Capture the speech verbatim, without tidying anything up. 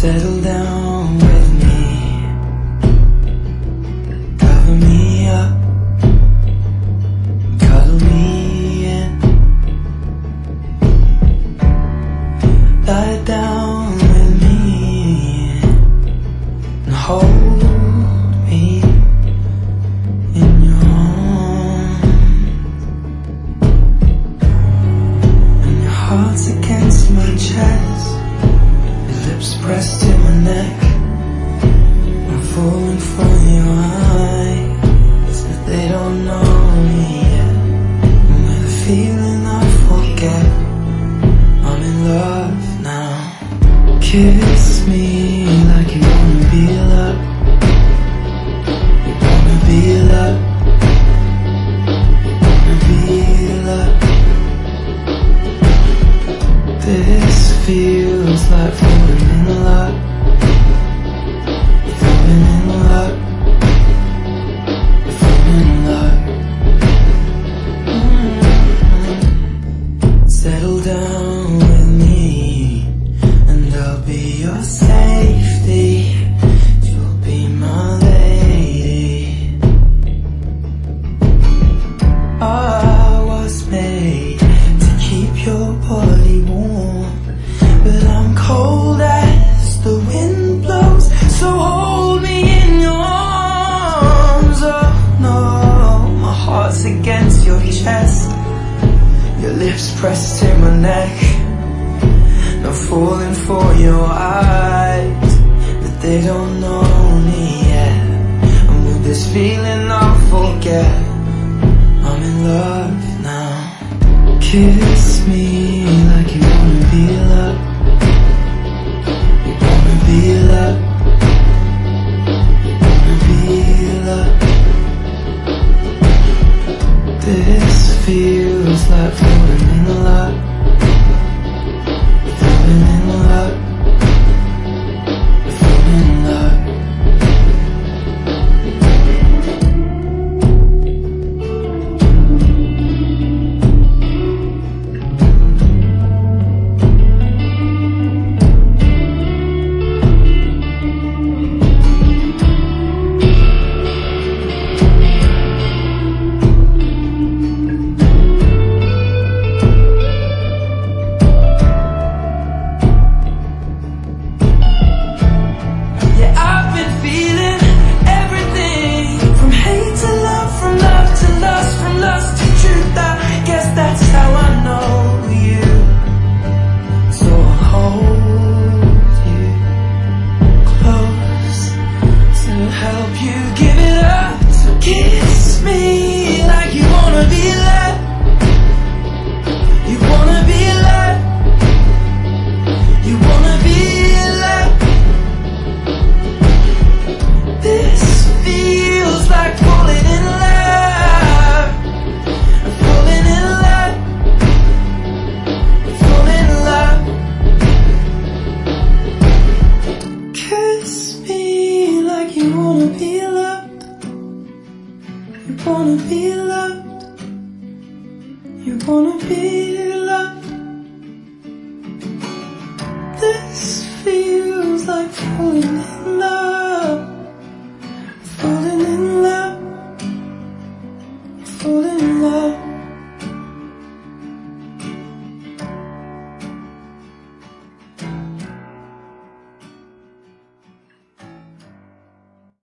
Settle down with me, cover me up, cuddle me in, lie down with me and hold me in your arms. And your heart's against my chest, your lips pressed to my neck. I'm falling for your eyes, but they don't know me yet. And with a feeling I forget, I'm in love now. Kiss me like you wanna be loved, you wanna be loved, you wanna be loved. This feels like falling in love, falling in love, falling in love. Mm-hmm. Settle down with me, and I'll be your safety. You'll be my lady. I was made to keep your body warm, but I'm cold as the wind blows, so hold me in your arms. Oh no, my heart's against your chest, your lips pressed to my neck. I'm falling for your eyes, but they don't know me yet. And with this feeling I'll forget, I'm in love now. Kiss me like you wanna be loved, you wanna be loved, you wanna be loved. This feels like falling in love, falling in love, falling in love. You wanna be loved, you wanna be loved. This feels like falling in love.